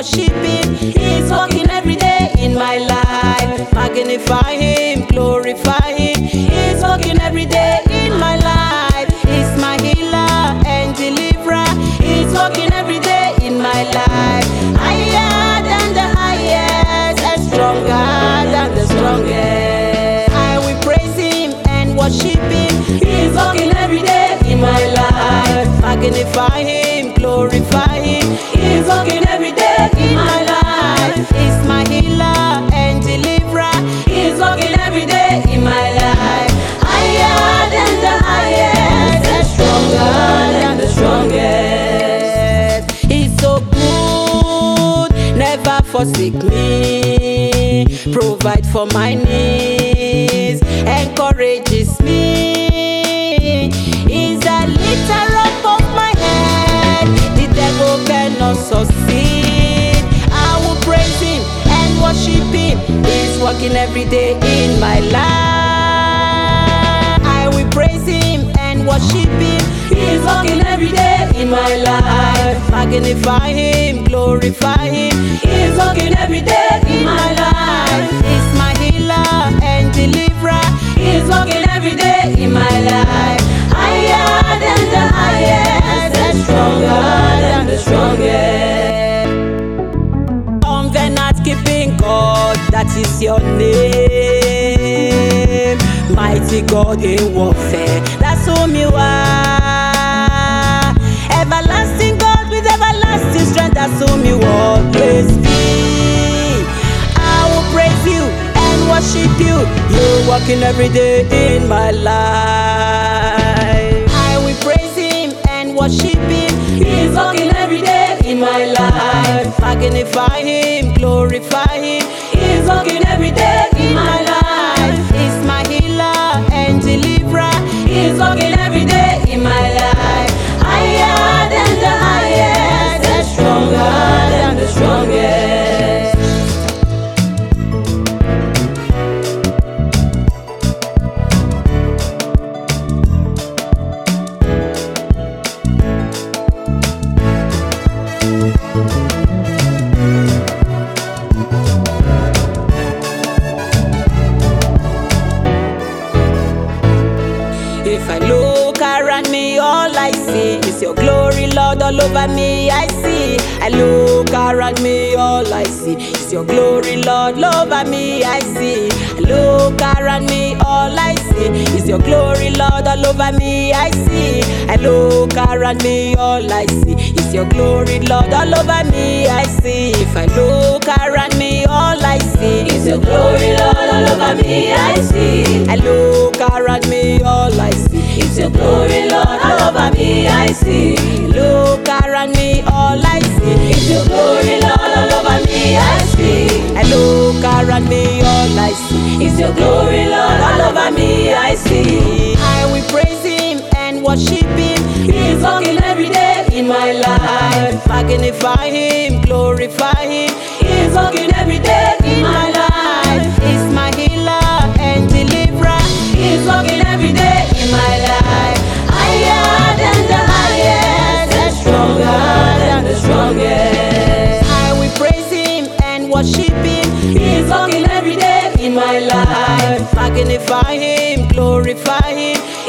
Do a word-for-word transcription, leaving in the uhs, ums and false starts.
worship Him. He's working every day in my life. Magnify Him, glorify Him. He's working every day in my life. He's my healer and deliverer. He's working every day in my life. Higher than the highest and stronger than the strongest. I will praise Him and worship Him. He's working every day in my life. Magnify Him, glorify Him. He's working every day in my life. He's my healer and deliverer. He's working every day in my life. Higher than the highest and stronger than the strongest. He's so good, never forsake me. Provide for my needs, encourages me. He's a lifter up of my head. The devil cannot succeed. I will praise Him and worship Him. He's working every day in my life. I will praise Him and worship Him. He's working every day in my life. Magnify Him, glorify Him. He's working every day in my life. He's my healer and deliverer. He's working every day in my life. Higher than the highest and stronger than the strongest. Covenant keeping God, that is your name. Mighty God in warfare, that's whom you are. Everlasting God with everlasting strength, that's whom you always be. I will praise you and worship you. You're working every day in my life. I will praise Him and worship Him. He's working every day in my life. Magnify Him, glorify Him. He's working every day in my life. He's my healer and deliverer. He's working every day in my life. Higher than the highest and stronger than the strongest. If I look around me, all I see is your glory, Lord, all over me I see. I look around me, all I see is your glory, Lord, all over me I see. I look around me, all I see is your glory, Lord, all over me I see. I look around me, all I see is your glory, Lord, all over me I see. If I look around me, all I see is your glory, Lord, all over me I see. I look around me, all I see it's your glory, Lord, all over me I see. Look around me, all I see it's your glory, Lord, all over me I see. I look around me, all I see it's your glory, Lord, all over me I see. I will praise Him and worship Him. He's working every day in my life. Magnify Him, glorify Him. He's working every day in my life. He's my healer and deliverer. He's working every day in my life. Higher than the highest and stronger than the strongest. I will praise Him and worship Him. He's working every day in my life. Magnify Him, glorify Him.